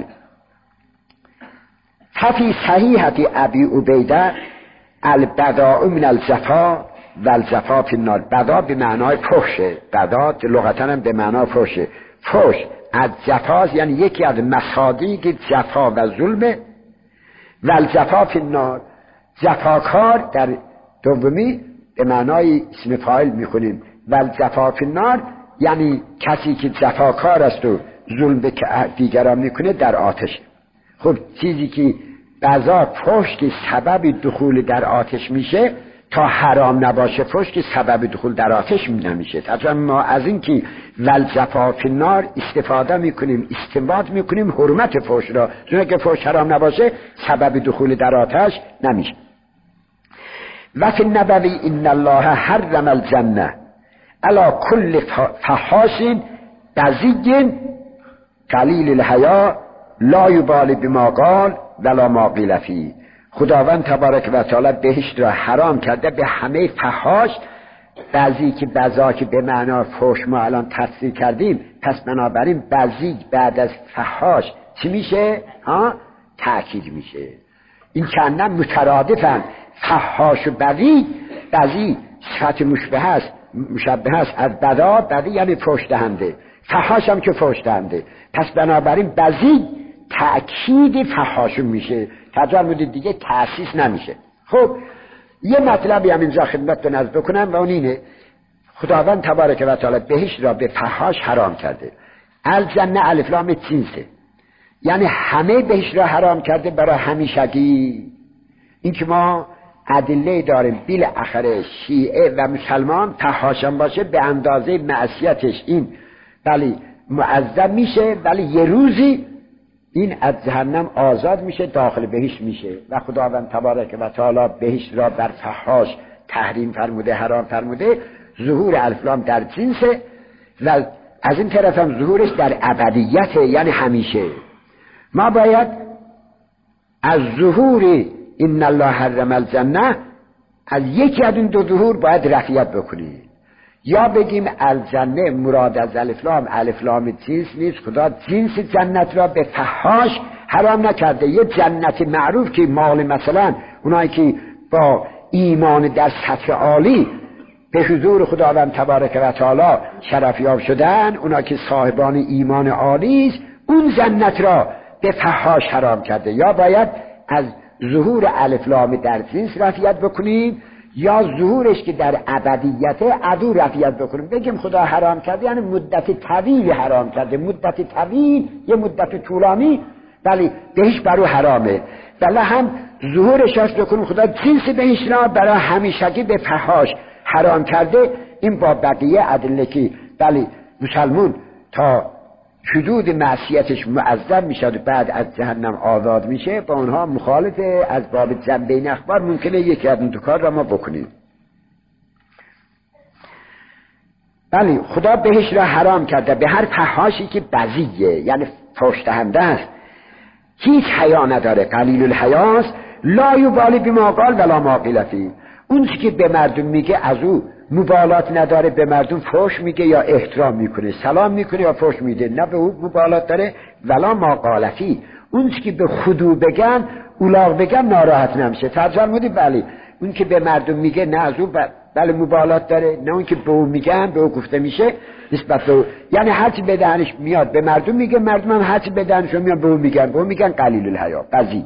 ففی صحیحت ابی عبیده البداء من الجفا و الجفا فی النار. بدا به معنای فحشه، بدا لغتا هم به معنای فحشه. فحش از جفاست، یعنی یکی از مصادیق جفا و ظلمه. و الجفا فی النار، جفاکار در دومی به معنای اسم فاعل میخونیم. و الجفا فی النار یعنی کسی که جفاکار است و ظلم به دیگران میکنه در آتش. خب چیزی که بعضا فحش که سبب دخول در آتش میشه تا حرام نباشه، فحش که سبب دخول در آتش نمیشه. طبعا ما از این که والجفا فی النار استفاده میکنیم، استنباط میکنیم حرمت فحش را، چون که فحش حرام نباشه سبب دخول در آتش نمیشه. و فی النبوی ان الله حرم الجنه علی کل فحاش بذی قلیل الحیا لا یبالی بما قال ولا ما قیل فیه. خداوند تبارک و تعالی بهشت را حرام کرده به همه فحاش، بعضی که بذا که به معنا فحش ما الان تفسیر کردیم، پس بنابراین بعضی بعد از فحاش چی میشه؟ تأکید میشه. این چند مترادفن، فحاش و بذی، بعضی صفت مشبه است از بدا، بذی یعنی فحش دهنده، فحاش هم که فحش دهنده، پس بنابراین بذی تأکید فحاش میشه، تجربه دیگه تأسیس نمیشه. خب یه مطلبی هم اینجا خدمتتون عرض بکنم و اون اینه، خداوند تبارک و تعالی بهشت را به فحاش حرام کرده. الجنه الف لام جنسه، یعنی همه بهشت را حرام کرده برای همیشگی. این که ما ادله داریم بالاخره شیعه و مسلمان فحاشم باشه به اندازه معصیتش این ولی معذب میشه، ولی یه روزی این از جهنم آزاد میشه، داخل بهشت میشه. و خداوند تبارک و تعالی بهشت را بر فحاش تحریم فرموده، حرام فرموده. ظهور الف لام در جنسه و از این طرف هم ظهورش در ابدیت، یعنی همیشه. ما باید از ظهور ان الله حرم الجنه از یکی از این دو ظهور باید رفیت بکنیم. یا بگیم الجنه مراد از الف لام جنس نیست، خدا جنس جنت را به فحاش حرام نکرده. یه جنت معروف که مال مثلا اونایی که با ایمان در سطح عالی به حضور خداوند تبارک و تعالی شرفیاب شدن، اونا که صاحبان ایمان عالی است، اون جنت را به فحاش حرام کرده. یا باید از ظهور الف لام در جنس رفیت بکنیم، یا ظهورش که در ابدیت عدو رفیت بکنیم. بگیم خدا حرام کرده یعنی مدت طویل حرام کرده، مدت طویل یه مدت طولانی، ولی بهش برو حرامه. ولی هم ظهورش هست بکنیم خدا جنس بهش را برای همیشگی به فحاش حرام کرده. این با بقیه ادله که بله مسلمون تا حدود معصیتش معذب میشه و بعد از جهنم آزاد میشه، با اونها مخالفه. از باب جنبین اخبار ممکنه یکی از این دو کار را ما بکنیم. بله خدا بهش را حرام کرده به هر فحاشی که بذیه یعنی فحش دهنده است، هیچ حیا نداره، قلیل الحیاست، لا یبالی بما قال ولا ما قیل فیه. اون چیزی که به مردم میگه از او مبالات نداره، به مردم فحش میگه یا احترام میکنه، سلام میکنه یا فحش میده، نه به او مبالات داره. ولا ما قال فیه، اون چیزی که به خودو بگن اولاغ بگن ناراحت نمیشه. ترجمه بودی بله اون که به مردم میگه نه از او بله مبالات داره، نه اون که به او میگن به او گفته میشه نسبت به او، یعنی هرچی به دهنش میاد به مردم میگه، مردم هم هرچی به دهنش میاد به او میگن قلیل الحیا، بذیع.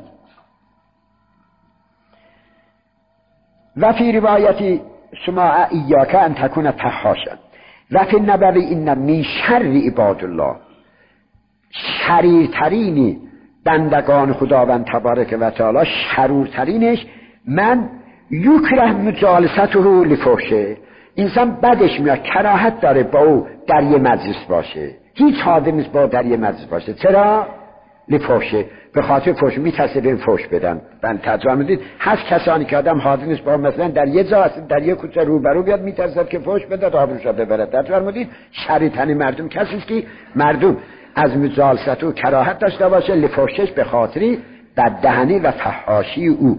و فی روایتی سماع ایاک ان تکون فحاشا و فی النبوی این من شر عباد الله، شریرترین بندگان خداوند تبارک و تعالی، شرورترینش من یکره مجالسته لفحشه، انسان بدش میاد کراهت داره با او در یه مجلس باشه، هیچ حاضر نیست با در یه مجلس باشه. چرا؟ لفحشه، به خاطر فحش میترسه به فحش بدن. من ترجمه میدید هست کسانی که آدم حاضر نیست با مثلا در یه جا در یه کوچه روبرو بیاد میترسه که فحش بده تا آبروش ببره. ترجمه میدید شریطن مردم کسی است که مردم از مجالست و کراهت داشته باشه لفحشش به خاطری بددهنی و فحاشی او.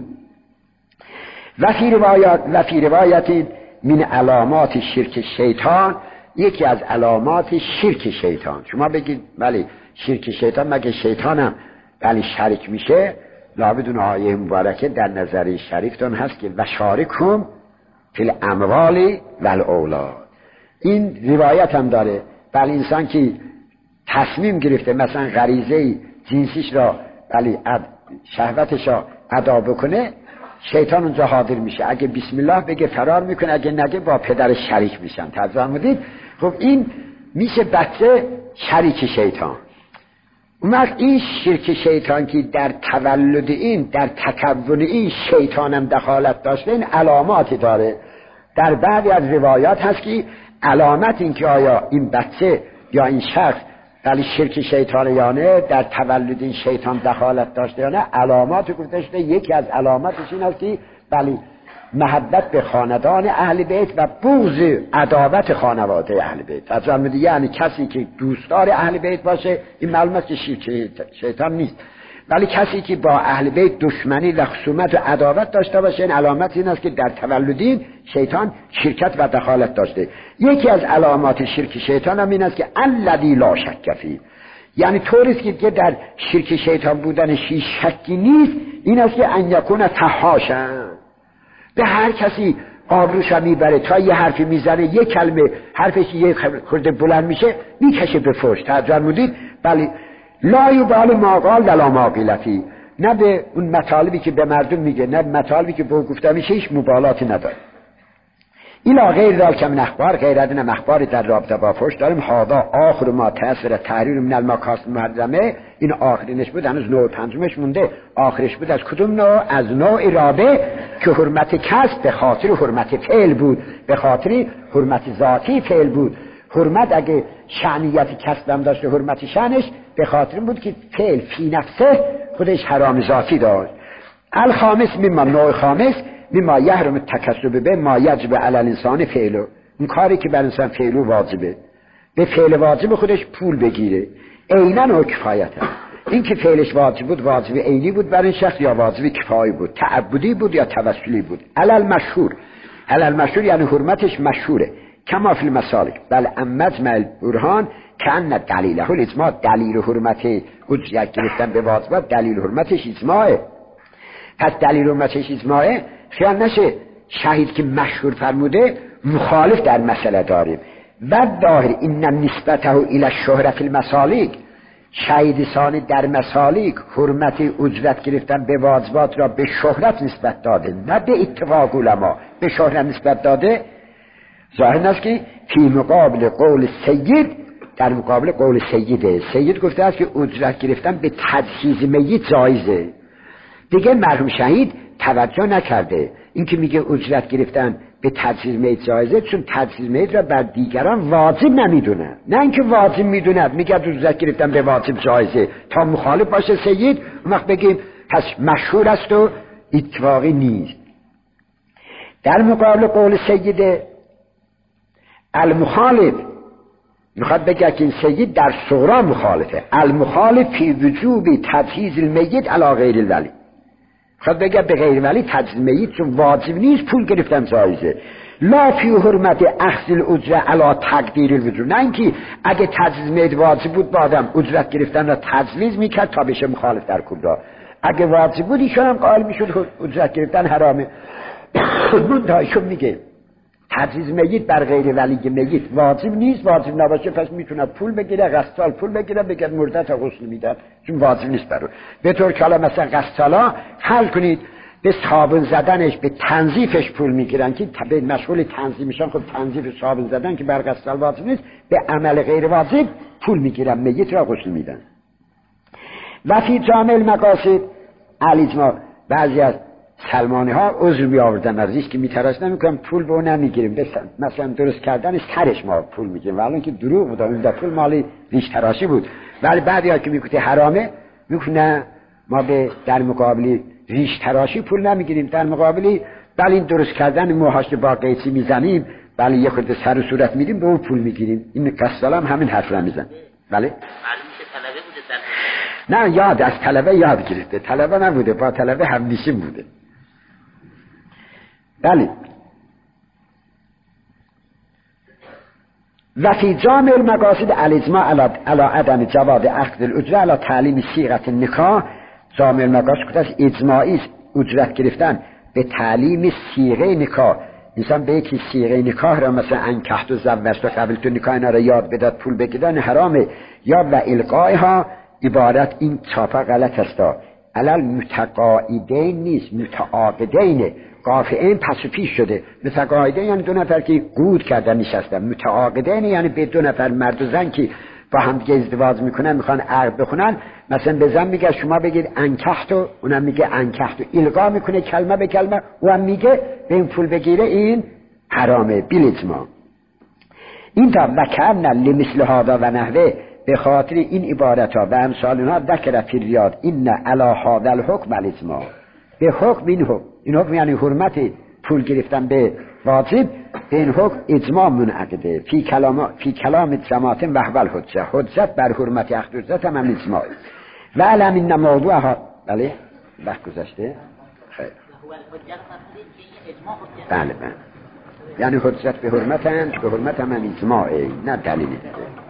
و فی روایت من علامات شرک شیطان، یکی از علامات شرک شیطان. شما بگید ولی شرک شیطان مگه شیطانم ولی شریک میشه؟ لابد اون آیه مبارکه در نظر شریفتون هست که و شارکهم فی الاموال و الاولاد. این روایت هم داره ولی انسان که تصمیم گرفته مثلا غریزه جنسیش را ولی شهوتش را ادا بکنه، شیطان اونجا حاضر میشه، اگه بسم الله بگه فرار میکنه، اگه نگه با پدرش شریک میشن. ترجمه دید. خب این میشه بچه شریک شیطان. اون وقت این شرک شیطان که در تولد این در تکون این شیطانم دخالت داشته، این علاماتی داره. در بعضی از روایات هست که علامت این که آیا این بچه یا این شخص ولی شرک شیطان یا نه، در تولد این شیطان دخالت داشته یا نه، علامات گفته شده. یکی از علاماتش این است که ولی محبت به خاندان اهل بیت و بغض عداوت خانواده اهل بیت. از جمله یعنی کسی که دوستدار اهل بیت باشه این معلومه که شیطان نیست، ولی کسی که با اهل بیت دشمنی و خصومت و عداوت داشته باشه، این علامت این است که در تولدین شیطان شرکت و دخالت داشته. یکی از علامات شرک شیطان هم این است که الذی لا شک فیه، یعنی طوریست که در شرک شیطان بودنش شکی نیست، این است که ان یکون فحاشا، به هر کسی آبروش میبره، تا یه حرفی میزنه یه کلمه حرفش یه خورده بلند میشه میکشه به فحش. ترجمه دید بله لا یبالی ما قال ولا ما قیل فیه، نه به اون مطالبی که به مردم میگه نه مطالبی که به او گفته میشه هیچ مبالاتی نداره. اینا غیر ذالک من اخبار، غیر از این اخباری در رابطه با فحش داریم. هذا آخر ما تأثیر تحریر من المکاسب المحرمه، این آخرینش بود، هنوز نوع پنجمش مونده. آخرش بود از کدوم نوع؟ از نوع رابع که حرمت کسب به خاطر حرمت فعل بود، به خاطر حرمت ذاتی فعل بود. حرمت اگه شأنیت کسب هم داشته، حرمت شأنش به خاطر بود که فعل فی نفسه خودش حرام ذاتی داشت. الخامس مما، نوع خامس مما یحرم التکسب به ما یجب علی الانسان فعله، اون کاری که بر انسان فعلو واجبه، به فعل واجب خودش پول بگیره عیناً و کفایتا. این که فعلش واجب بود، واجب عینی بود برای این شخص یا واجب کفایی بود، تعبدی بود یا توسلی بود. علل مشهور، علل مشهور یعنی حرمتش مشهوره، کما فی المسالک بل اما اجمع البرهان کأن دلیله الاجماع دلیل حرمت اجرت گرفتن به واجبات دلیل حرمتش اجماعه. پس دلیل حرمتش اجماعه، خیال نشه شهید که مشهور فرموده مخالف در مسئله داریم. و ظاهر این نسبته الی الشهرة المسالک، شهید ثانی در مسالک حرمت اجرت گرفتن به واجبات را به شهرت نسبت داده، نه به اتفاق علما، به شهرت نسبت داده. ظاهر است که فی مقابل قول سید، در مقابل قول سیده، سید گفته است که اجرت گرفتن به تجهیز میت جایزه. دیگه مرحوم شهید توجه نکرده این که میگه اجرت گرفتن به تجهیز میت جایزه، چون تجهیز میت را بر دیگران واجب نمیدونه، نه اینکه واجب میدوند میگه اجرت گرفتن به واجب جایزه. تا مخالف باشه سید اون وقت بگیم پس مشهور است و اتفاقی نیست. در مقابل قول سید المخالف میخواد بگه که این سید در صغرا مخالفه. المخالف فی وجوب تجهیز المیت علی غیر الولی، میخواد بگه به غیر ولی تجهیز میت چون واجب نیست پول گرفتن جایزه. لا فی حرمت اخذ الاجره علی تقدیر الوجوب، نه اینکه اگه تجهیز میت واجب بود با آدم اجرت گرفتن را تجویز میکرد تا بشه مخالف در کبرا. اگه واجب بود ایشون هم قائل میشد اجرت گرفتن حرامه. منتهایشون میگه تجهیز میت بر غیر ولی میت واجب نیست، واجب نباشه پس میتونه پول بگیره، غسال پول بگیره بگه مرده تا غسل میدن چون واجب نیست برو. به طور که حالا مثلا غسالا حل کنید به صابون زدنش به تنظیفش پول میگیرن که به مشغول تنظیف میشن. خب تنظیف صابون زدن که بر غسال واجب نیست، به عمل غیر واجب پول میگیرن، میت را غسل میدن. و فی جامع المقاصد الاجماع، بعضی از سلمانی ها عذر بیاوردن از ریش که میتراش نمیکنم پول به اون نمیگیریم، مثلا درست کردن سرش ما پول میگیریم، ولی اینکه دروغ بود، اون پول مالی ریش تراشی بود. ولی بعضی ها که میگوته حرامه میگوته نه ما به در مقابل ریش تراشی پول نمیگیریم، در مقابلی بله این درست کردن موهاش با قیچی میزنیم، بله یه خورده سر و صورت میدیم به اون پول میگیریم. این قصال هم همین حرف را میزن. بله نه یاد از طلبه یاد گرفته، طلبه نبوده، با طلبه همنشین بوده. بله. و فی جامع المقاصد الاجماع علی عدم جواز اخذ الاجره علی تعلیم صیغه النکاح، جامع المقاصد گفته است اجماعی اجرت گرفتن به تعلیم صیغه نکاح. انسان به یکی صیغه نکاح را مثلا انکحت و زوجت و قبلت نکاح اینا را یاد بداد پول بگیرن حرامه. یا و القایها عبارت این چاپا غلط است، علل متقاعدین نیست متعاقدینه، قافعین پس و پیش شده. متقاعدین یعنی دو نفر که قود کردن نشستن، متعاقدین یعنی به دو نفر مرد و زن که با هم دیگه ازدواج میکنن میخوان عقد بخونن، مثلا به زن میگه شما بگید انکحت و اونم میگه انکحت و القا میکنه کلمه به کلمه، اونم میگه به این پول بگیره، این حرامه بالاجماع. این تا وکرن لمثل هذا و نحوه، به خاطر این عبارت ها و امثال اونها ذکر فی ریاض این علی هذا الحکم الاجماع، به حکم این حکم یعنی حرمت پول گرفتن به واجب، به این حکم اجماع منعقده فی کلام جماعت و احوال حجت بر حرمت اخذ اجرت هم اجماع. و علم این موضوع ها. بله وقت گذشته خیر. بله یعنی حجت به حرمت هم اجماعه، نه دلیلی.